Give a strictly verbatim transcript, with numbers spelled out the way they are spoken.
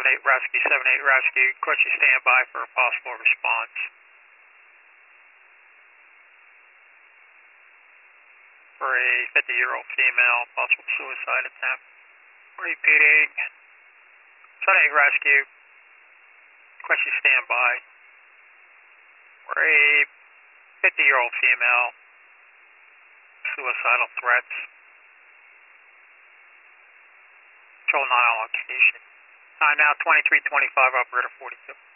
seven eight Rescue, seven eight Rescue. Request you stand by for a possible response. For a fifty-year-old female, possible suicide attempt. Repeating. seven eight Rescue. Request you stand by. For a fifty-year-old female, suicidal threats. Control nine on location. Time now twenty-three twenty-five, operator forty-two.